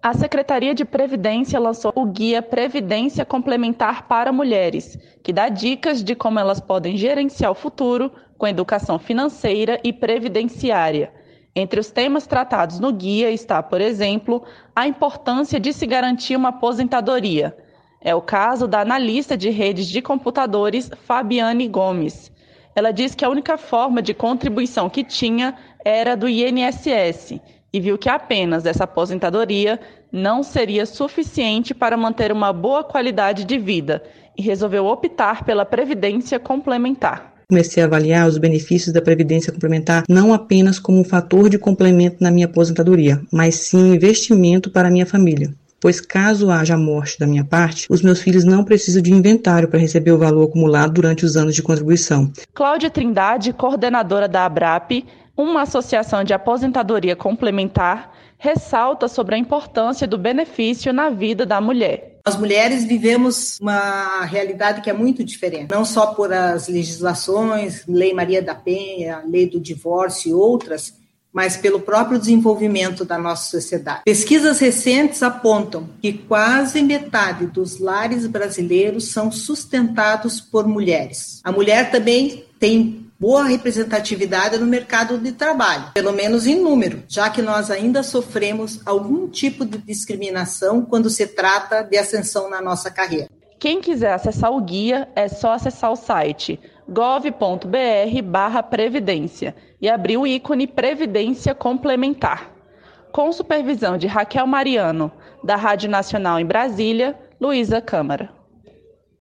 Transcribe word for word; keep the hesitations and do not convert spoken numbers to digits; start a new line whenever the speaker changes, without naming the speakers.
A Secretaria de Previdência lançou o Guia Previdência Complementar para Mulheres, que dá dicas de como elas podem gerenciar o futuro com educação financeira e previdenciária. Entre os temas tratados no guia está, por exemplo, a importância de se garantir uma aposentadoria. É o caso da analista de redes de computadores Fabiane Gomes. Ela diz que a única forma de contribuição que tinha era do I N S S e viu que apenas essa aposentadoria não seria suficiente para manter uma boa qualidade de vida e resolveu optar pela previdência complementar.
Comecei a avaliar os benefícios da previdência complementar não apenas como um fator de complemento na minha aposentadoria, mas sim um investimento para a minha família. Pois caso haja morte da minha parte, os meus filhos não precisam de inventário para receber o valor acumulado durante os anos de contribuição.
Cláudia Trindade, coordenadora da ABRAP, uma associação de aposentadoria complementar, ressalta sobre a importância do benefício na vida da mulher.
As mulheres vivemos uma realidade que é muito diferente, não só por as legislações, Lei Maria da Penha, Lei do Divórcio e outras, mas pelo próprio desenvolvimento da nossa sociedade. Pesquisas recentes apontam que quase metade dos lares brasileiros são sustentados por mulheres. A mulher também tem boa representatividade no mercado de trabalho, pelo menos em número, já que nós ainda sofremos algum tipo de discriminação quando se trata de ascensão na nossa carreira.
Quem quiser acessar o guia, é só acessar o site gov ponto br barra previdência e abrir o ícone Previdência Complementar. Com supervisão de Raquel Mariano, da Rádio Nacional em Brasília, Luísa Câmara.